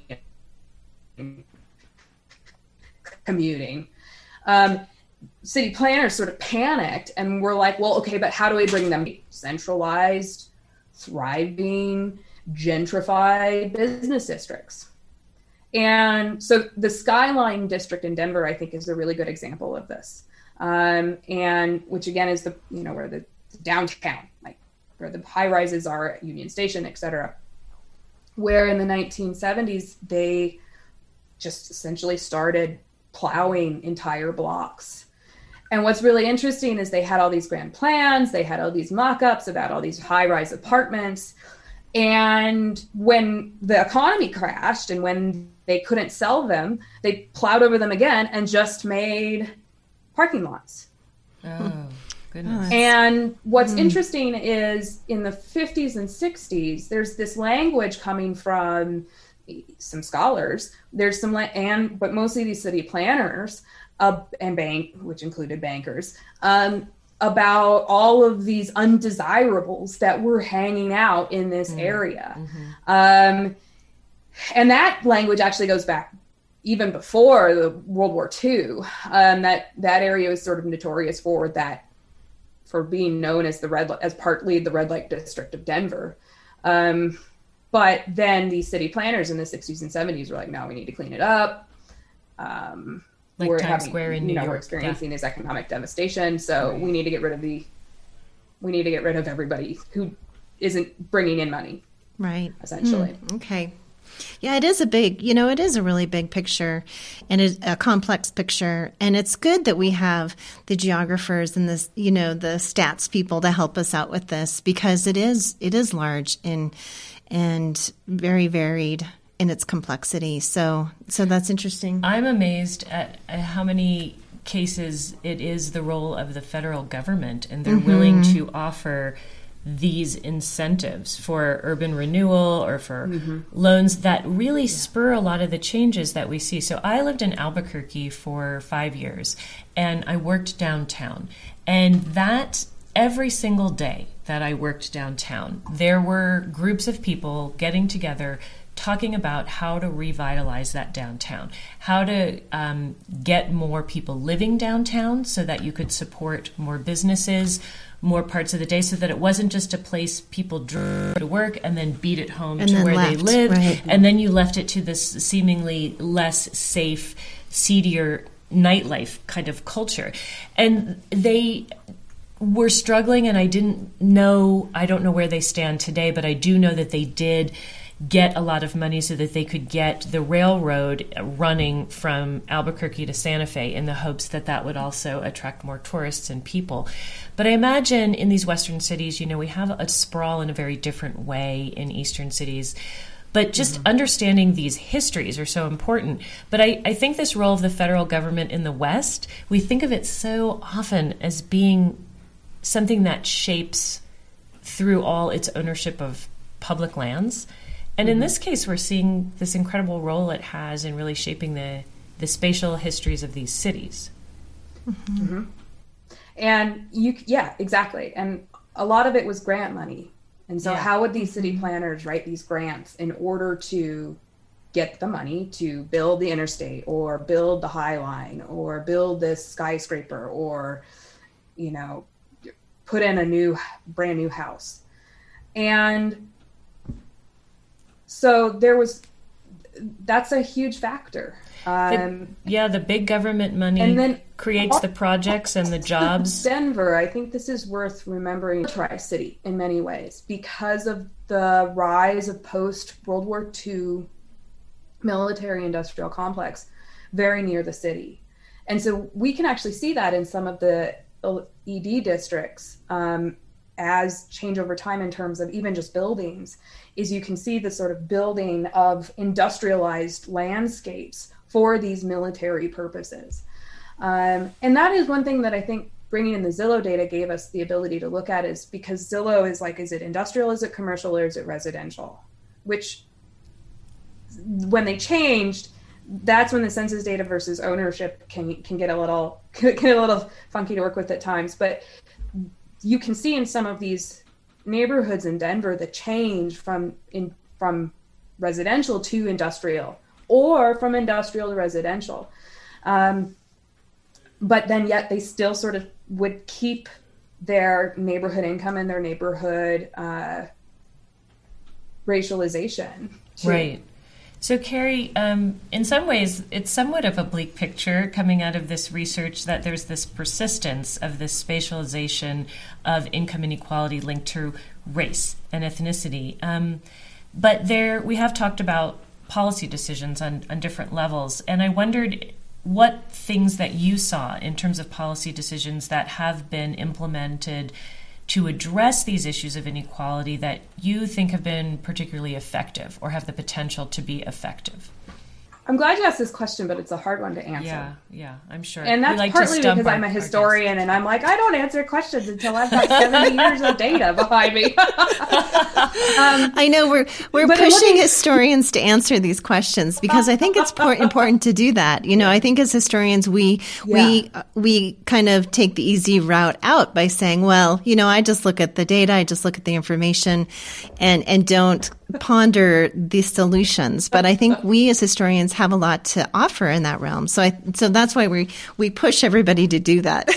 commuting. Um, city planners sort of panicked and were like, well, okay, but how do we bring them centralized, thriving, gentrified business districts? And so the Skyline District in Denver, I think, is a really good example of this. Um, and which again is the, you know, where the downtown, like where the high rises are at Union Station, et cetera, where in the nineteen seventies, they just essentially started plowing entire blocks. And what's really interesting is they had all these grand plans, they had all these mock-ups about all these high-rise apartments, And when the economy crashed and when they couldn't sell them, they plowed over them again and just made parking lots. Oh, goodness. And what's mm. interesting is in the fifties and sixties, there's this language coming from some scholars. There's some, and but mostly these city planners uh, and bank, which included bankers, um, about all of these undesirables that were hanging out in this mm. area. Mm-hmm. Um, and that language actually goes back even before the World War Two. Um, that that area was sort of notorious for that, for being known as the red, as partly the red light district of Denver. Um, but then these city planners in the sixties and seventies were like, no, we need to clean it up. Um, like we're Times having, Square in you New know, York. We're experiencing yeah. this economic devastation, so right. we need to get rid of the, we need to get rid of everybody who isn't bringing in money. Right. Essentially. Mm, okay. Yeah, it is a big, you know, it is a really big picture and it's a complex picture. And it's good that we have the geographers and this, you know, the stats people to help us out with this, because it is, it is large and, and very varied in its complexity. So, so that's interesting. I'm amazed at, at how many cases it is the role of the federal government, and they're mm-hmm. willing to offer these incentives for urban renewal or for mm-hmm. loans that really yeah. spur a lot of the changes that we see. So I lived in Albuquerque for five years and I worked downtown, and that every single day that I worked downtown, there were groups of people getting together talking about how to revitalize that downtown, how to um, get more people living downtown so that you could support more businesses, more parts of the day, so that it wasn't just a place people drove to work and then beat it home and to where left, they lived. Right. And then you left it to this seemingly less safe, seedier nightlife kind of culture. And they were struggling, and I didn't know, I don't know where they stand today, but I do know that they did get a lot of money so that they could get the railroad running from Albuquerque to Santa Fe, in the hopes that that would also attract more tourists and people. But I imagine in these Western cities, you know, we have a sprawl in a very different way in Eastern cities. But just mm-hmm. understanding these histories are so important. But I, I think this role of the federal government in the West, we think of it so often as being something that shapes through all its ownership of public lands. And in this case, we're seeing this incredible role it has in really shaping the, the spatial histories of these cities. Mm-hmm. Mm-hmm. And you, yeah, exactly. And a lot of it was grant money. And so yeah. how would these city planners write these grants in order to get the money to build the interstate or build the High Line or build this skyscraper or, you know, put in a new, brand new house? And so there was, that's a huge factor. Um, the, yeah, the big government money and then creates the projects and the jobs. Denver, I think this is worth remembering, Tri-City in many ways, because of the rise of post-World War Two military-industrial complex very near the city. And so we can actually see that in some of the E D districts um, as change over time in terms of even just buildings, is you can see the sort of building of industrialized landscapes for these military purposes. Um, and that is one thing that I think bringing in the Zillow data gave us the ability to look at, is because Zillow is like, is it industrial, is it commercial, or is it residential? Which, when they changed, that's when the census data versus ownership can can get a little can get a little funky to work with at times. But you can see in some of these neighborhoods in Denver the change from in from residential to industrial, or from industrial to residential. Um, but then yet they still sort of would keep their neighborhood income and their neighborhood uh, racialization too. Right. So, Carrie, um, in some ways, it's somewhat of a bleak picture coming out of this research that there's this persistence of this spatialization of income inequality linked to race and ethnicity. Um, but there, we have talked about policy decisions on, on different levels, and I wondered what things that you saw in terms of policy decisions that have been implemented to address these issues of inequality that you think have been particularly effective or have the potential to be effective? I'm glad you asked this question, but it's a hard one to answer. Yeah, yeah, I'm sure. And that's like partly because I'm a historian and I'm like, I don't answer questions until I've got seventy years of data behind me. um, I know we're we're pushing looking- historians to answer these questions because I think it's por- important to do that. You know, I think as historians, we yeah. we uh, we kind of take the easy route out by saying, well, you know, I just look at the data, I just look at the information, and and don't ponder the solutions. But I think we as historians have a lot to offer in that realm. So I, so that's why we, we push everybody to do that.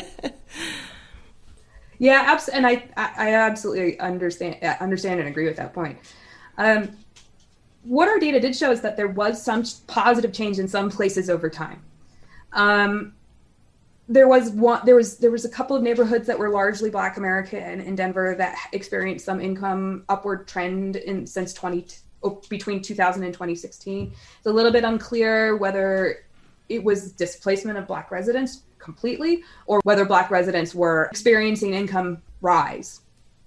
Yeah, abs- and I, I absolutely understand, understand and agree with that point. Um, what our data did show is that there was some positive change in some places over time. Um, There was one. There was there was a couple of neighborhoods that were largely Black American in Denver that experienced some income upward trend in since twenty between two thousand and twenty sixteen. It's a little bit unclear whether it was displacement of Black residents completely or whether Black residents were experiencing income rise.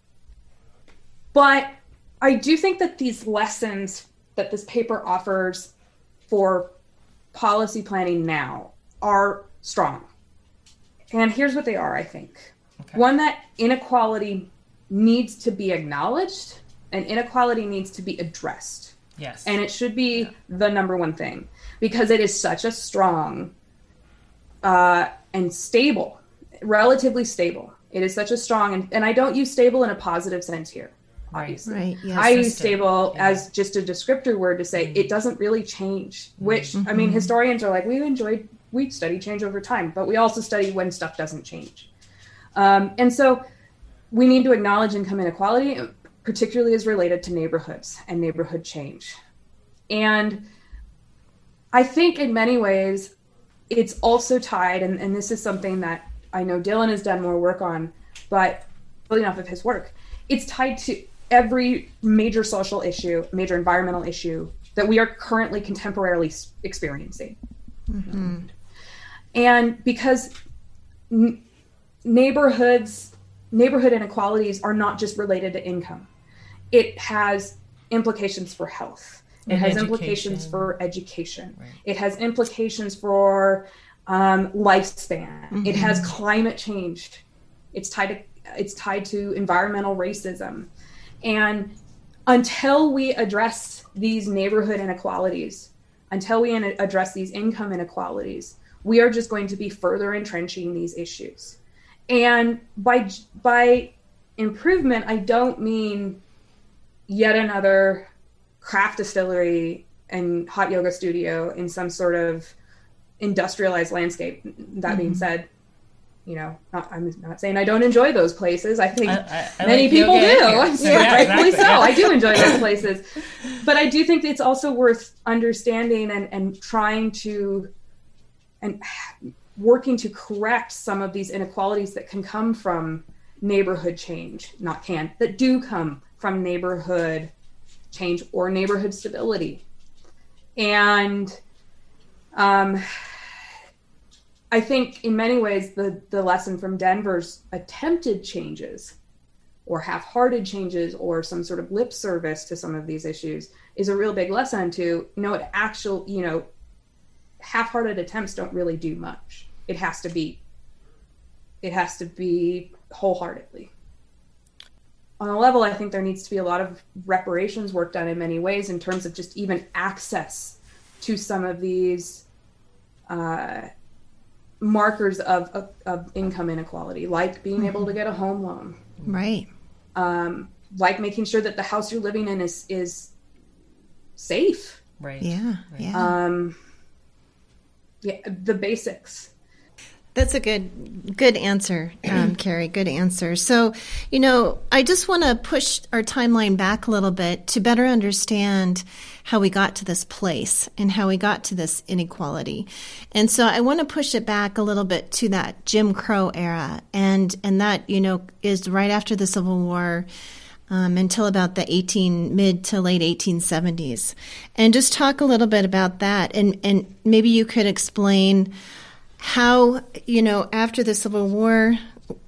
But I do think that these lessons that this paper offers for policy planning now are strong. And here's what they are, I think. Okay. One, that inequality needs to be acknowledged and inequality needs to be addressed. Yes. And it should be yeah. the number one thing because it is such a strong uh, and stable, relatively stable. It is such a strong, and, and I don't use stable in a positive sense here, obviously. Right. Yes. I use stable yeah. as just a descriptor word to say mm-hmm. it doesn't really change, which, mm-hmm. I mean, historians are like, we enjoyed we study change over time, but we also study when stuff doesn't change. Um, and so we need to acknowledge income inequality, particularly as related to neighborhoods and neighborhood change. And I think in many ways, it's also tied, and, and this is something that I know Dylan has done more work on, but building off of his work, it's tied to every major social issue, major environmental issue that we are currently contemporarily experiencing. Mm-hmm. And because n- neighborhoods, neighborhood inequalities are not just related to income. It has implications for health. It and has education. implications for education. Right. It has implications for um, lifespan. Mm-hmm. It has climate change. It's tied to, it's tied to environmental racism. And until we address these neighborhood inequalities, until we in- address these income inequalities, we are just going to be further entrenching these issues. And by by improvement, I don't mean yet another craft distillery and hot yoga studio in some sort of industrialized landscape. That mm-hmm. being said, you know, not, I'm not saying I don't enjoy those places. I think I, I, I many like people do. Yeah, rightfully exactly. so. Yeah. I do enjoy those places. But I do think it's also worth understanding and, and trying to and working to correct some of these inequalities that can come from neighborhood change, not can, that do come from neighborhood change or neighborhood stability. And um, I think in many ways, the, the lesson from Denver's attempted changes or half-hearted changes or some sort of lip service to some of these issues is a real big lesson to know it actual, you know, half-hearted attempts don't really do much. It has to be, it has to be wholeheartedly. On a level, I think there needs to be a lot of reparations work done in many ways in terms of just even access to some of these uh, markers of, of, of income inequality, like being mm-hmm. able to get a home loan. Right. Um, like making sure that the house you're living in is, is safe. Right. Yeah. Yeah. Um, yeah, the basics. That's a good, good answer, um, Carrie. Good answer. So, you know, I just want to push our timeline back a little bit to better understand how we got to this place and how we got to this inequality. And so I want to push it back a little bit to that Jim Crow era. And, and that, you know, is right after the Civil War, um, until about the eighteen mid to late eighteen seventies. And just talk a little bit about that. And, and maybe you could explain how, you know, after the Civil War,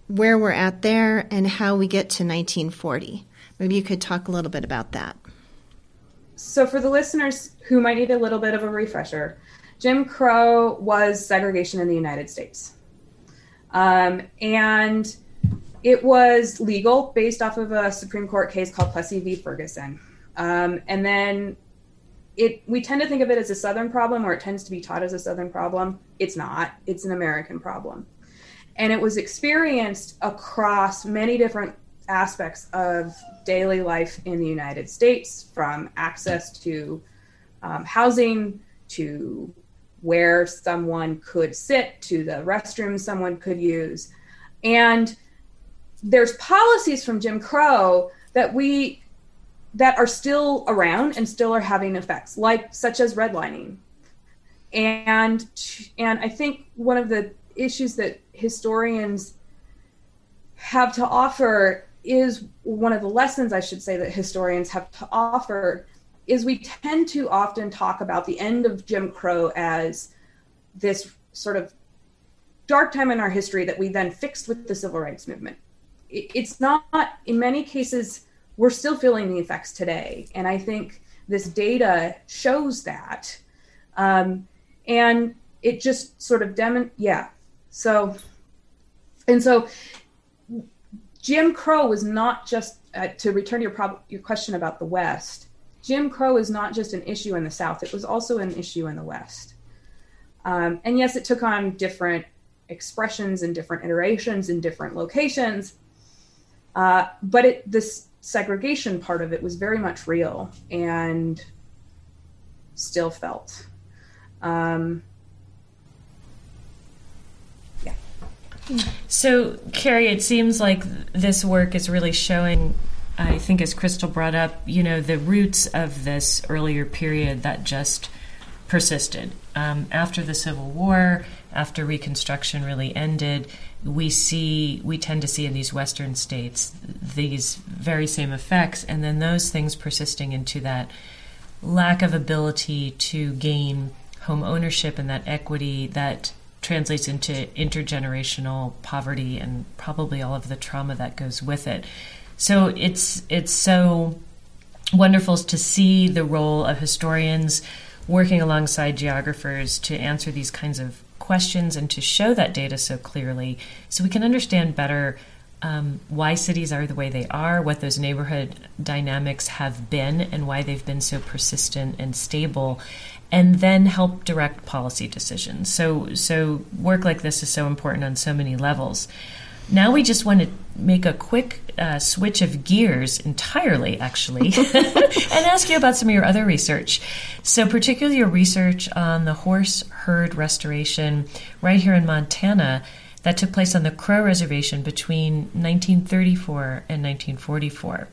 where we're at there and how we get to nineteen forty. Maybe you could talk a little bit about that. So for the listeners who might need a little bit of a refresher, Jim Crow was segregation in the United States. Um, and it was legal based off of a Supreme Court case called Plessy v. Ferguson. Um, and then it we tend to think of it as a Southern problem, or it tends to be taught as a Southern problem. It's not. It's an American problem. And it was experienced across many different aspects of daily life in the United States, from access to um, housing, to where someone could sit, to the restrooms someone could use. And there's policies from Jim Crow that we that are still around and still are having effects, like such as redlining. And and I think one of the issues that historians have to offer is one of the lessons I should say that historians have to offer is we tend to often talk about the end of Jim Crow as this sort of dark time in our history that we then fixed with the civil rights movement. It's not. In many cases, we're still feeling the effects today. And I think this data shows that. Um, and it just sort of demon, yeah. So, and so Jim Crow was not just, uh, to return to your, prob- your question about the West, Jim Crow is not just an issue in the South, it was also an issue in the West. Um, and yes, it took on different expressions and different iterations in different locations, uh, but it, this segregation part of it was very much real and still felt. Um, yeah. So, Carrie, it seems like this work is really showing, I think as Crystal brought up, you know, the roots of this earlier period that just persisted. Um, after the Civil War, after Reconstruction really ended, we see, we tend to see in these Western states these very same effects, and then those things persisting into that lack of ability to gain home ownership and that equity that translates into intergenerational poverty and probably all of the trauma that goes with it. So it's it's so wonderful to see the role of historians working alongside geographers to answer these kinds of questions and to show that data so clearly so we can understand better um, why cities are the way they are, what those neighborhood dynamics have been, and why they've been so persistent and stable, and then help direct policy decisions. So, so work like this is so important on so many levels. Now we just want to make a quick uh, switch of gears entirely, actually, and ask you about some of your other research. So particularly your research on the horse herd restoration right here in Montana that took place on the Crow Reservation between nineteen thirty-four and nineteen forty-four.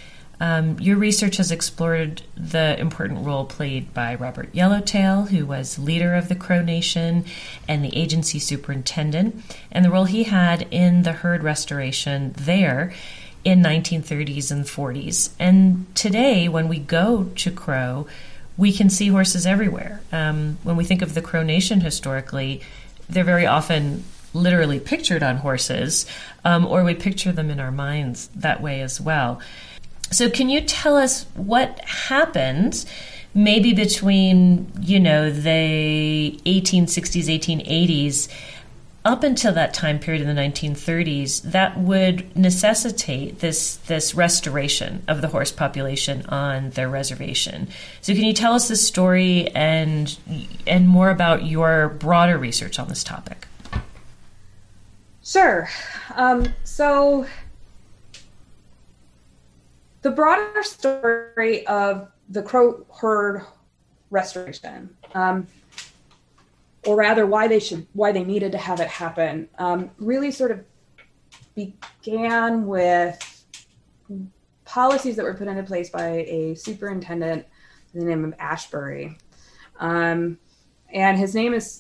Um, your research has explored the important role played by Robert Yellowtail, who was leader of the Crow Nation and the agency superintendent, and the role he had in the herd restoration there in nineteen thirties and forties. And today, when we go to Crow, we can see horses everywhere. Um, when we think of the Crow Nation historically, they're very often literally pictured on horses, um, or we picture them in our minds that way as well. So can you tell us what happened maybe between, you know, the eighteen sixties, eighteen eighties up until that time period in the nineteen thirties that would necessitate this this restoration of the horse population on their reservation? So can you tell us the story and and more about your broader research on this topic? Sure. Um, so the broader story of the Crow herd restoration, um, or rather why they should, why they needed to have it happen, um, really sort of began with policies that were put into place by a superintendent by the name of Ashbury. Um, and his name is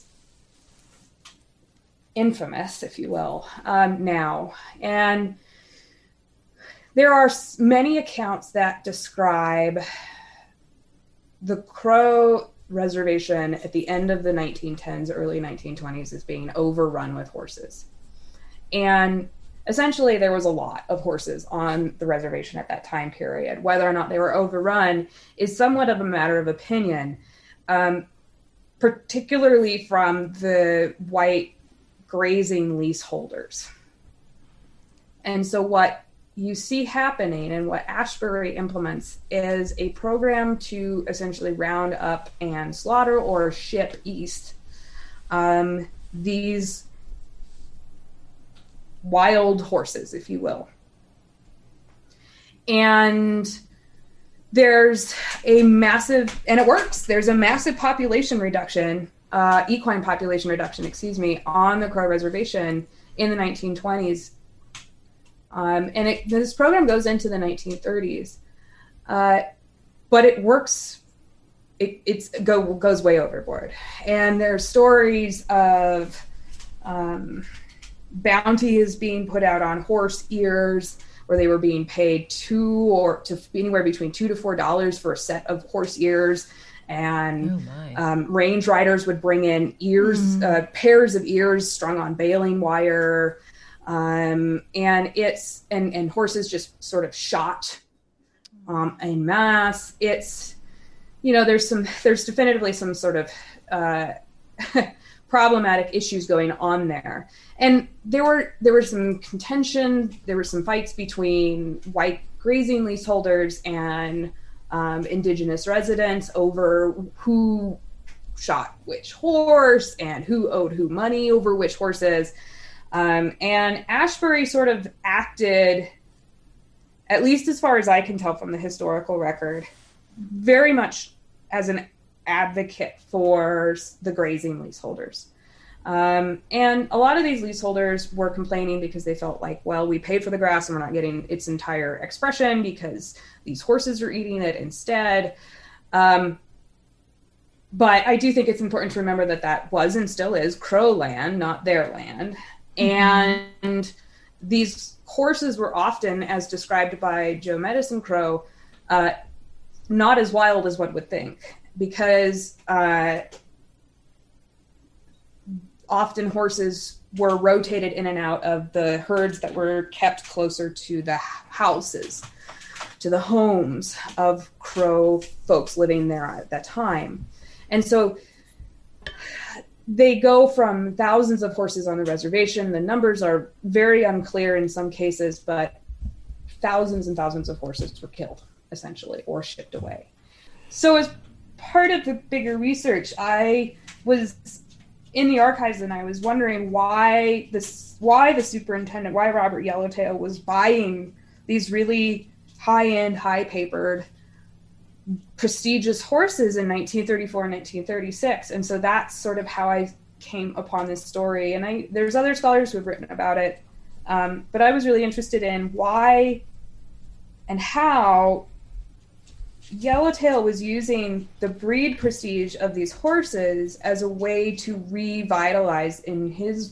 infamous, if you will, um, now. And there are many accounts that describe the Crow Reservation at the end of the nineteen tens, early nineteen twenties as being overrun with horses. And essentially there was a lot of horses on the reservation at that time period. Whether or not they were overrun is somewhat of a matter of opinion, um, particularly from the white grazing leaseholders. And so what you see happening and what Ashbury implements is a program to essentially round up and slaughter or ship east um, these wild horses, if you will. And there's a massive, and it works, there's a massive population reduction, uh, equine population reduction, excuse me, on the Crow Reservation in the nineteen twenties. Um, and it, this program goes into the nineteen thirties, uh, but it works, it it's go, goes way overboard. And there's stories of um, bounties being put out on horse ears, where they were being paid two or to anywhere between two to four dollars for a set of horse ears. And oh um, range riders would bring in ears, mm. uh, pairs of ears strung on baling wire. Um, and it's, and, and horses just sort of shot, um, en masse. It's, you know, there's some, there's definitively some sort of, uh, problematic issues going on there. And there were, there were some contention, there were some fights between white grazing leaseholders and, um, indigenous residents over who shot which horse and who owed who money over which horses. Um, and Ashbury sort of acted, at least as far as I can tell from the historical record, very much as an advocate for the grazing leaseholders. Um, and a lot of these leaseholders were complaining because they felt like, well, we paid for the grass and we're not getting its entire expression because these horses are eating it instead. Um, but I do think it's important to remember that that was and still is Crow land, not their land. And these horses were often, as described by Joe Medicine Crow, uh, not as wild as one would think, because uh, often horses were rotated in and out of the herds that were kept closer to the houses, to the homes of Crow folks living there at that time. And so they go from thousands of horses on the reservation. The numbers are very unclear in some cases, but thousands and thousands of horses were killed, essentially, or shipped away. So as part of the bigger research, I was in the archives and I was wondering why this, why the superintendent, why Robert Yellowtail was buying these really high-end, high-papered, prestigious horses in nineteen thirty-four and nineteen thirty-six. And so that's sort of how I came upon this story. And I, there's other scholars who have written about it. Um, but I was really interested in why and how Yellowtail was using the breed prestige of these horses as a way to revitalize, in his,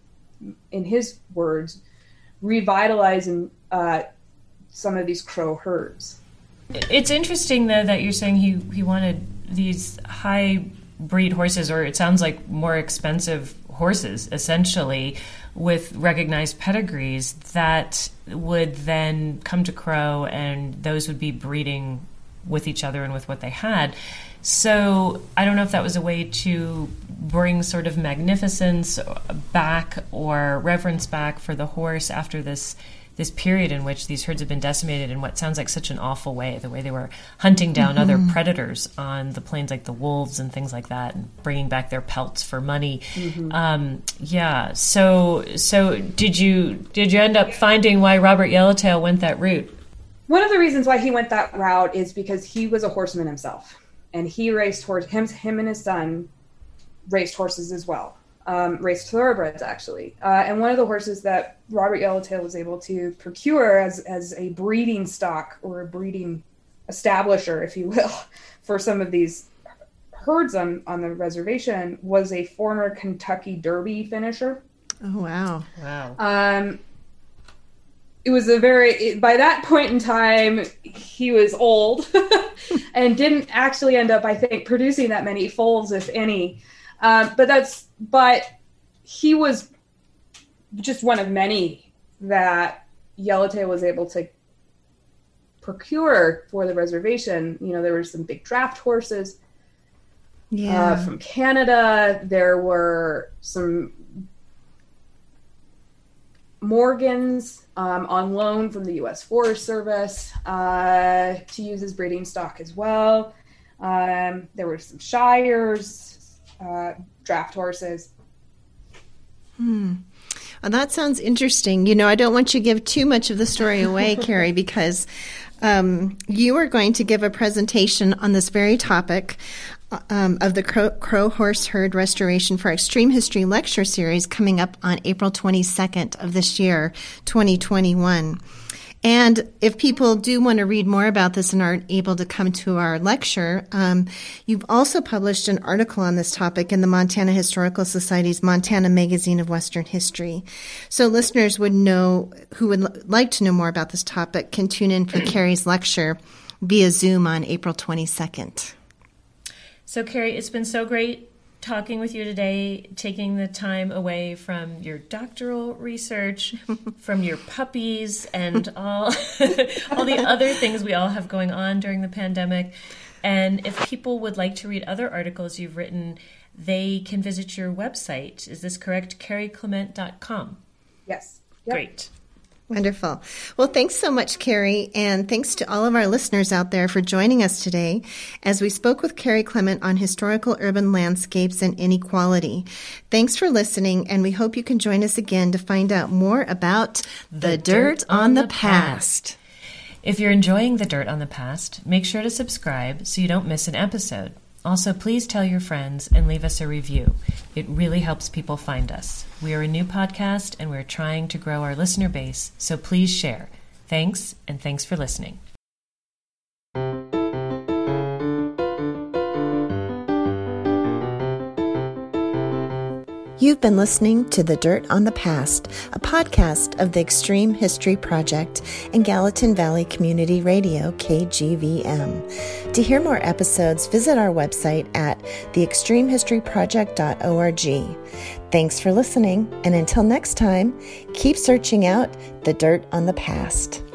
in his words, revitalize in, uh, some of these Crow herds. It's interesting, though, that you're saying he, he wanted these high breed horses, or it sounds like more expensive horses, essentially, with recognized pedigrees that would then come to Crow, and those would be breeding with each other and with what they had. So I don't know if that was a way to bring sort of magnificence back or reverence back for the horse after this this period in which these herds have been decimated in what sounds like such an awful way, the way they were hunting down mm-hmm. other predators on the plains, like the wolves and things like that, and bringing back their pelts for money. Mm-hmm. Um, yeah. So, so did you did you end up finding why Robert Yellowtail went that route? One of the reasons why he went that route is because he was a horseman himself, and he raced horse. Him, him and his son raced horses as well. Um, raced thoroughbreds, actually. Uh, and one of the horses that Robert Yellowtail was able to procure as, as a breeding stock, or a breeding establisher, if you will, for some of these herds on, on the reservation was a former Kentucky Derby finisher. Oh, wow. Wow. Um, it was a very, by that point in time, he was old and didn't actually end up, I think, producing that many foals, if any. Um, but that's, but he was just one of many that Yellowtail was able to procure for the reservation. You know, there were some big draft horses yeah. uh, from Canada. There were some Morgans um, on loan from the U S Forest Service uh, to use as breeding stock as well. Um, there were some Shires, uh, draft horses. Hmm. Well, that sounds interesting. You know, I don't want you to give too much of the story away, Carrie, because um, you are going to give a presentation on this very topic um, of the Crow, Crow Horse Herd Restoration for Extreme History Lecture Series coming up on April twenty-second of this year, twenty twenty-one. And if people do want to read more about this and aren't able to come to our lecture, um, you've also published an article on this topic in the Montana Historical Society's Montana Magazine of Western History. So listeners would know, who would l- like to know more about this topic, can tune in for Carrie's lecture via Zoom on April twenty-second. So Carrie, it's been so great talking with you today, taking the time away from your doctoral research, from your puppies, and all all the other things we all have going on during the pandemic. And if people would like to read other articles you've written, they can visit your website. Is this correct? carrie clement dot com. Yes. Yep. Great. Wonderful. Well, thanks so much, Carrie, and thanks to all of our listeners out there for joining us today as we spoke with Carrie Clement on historical urban landscapes and inequality. Thanks for listening, and we hope you can join us again to find out more about The, the Dirt on the Past. If you're enjoying The Dirt on the Past, make sure to subscribe so you don't miss an episode. Also, please tell your friends and leave us a review. It really helps people find us. We are a new podcast, and we're trying to grow our listener base, so please share. Thanks, and thanks for listening. You've been listening to The Dirt on the Past, a podcast of the Extreme History Project and Gallatin Valley Community Radio, K G V M. To hear more episodes, visit our website at the extreme history project dot org. Thanks for listening, and until next time, keep searching out the dirt on the past.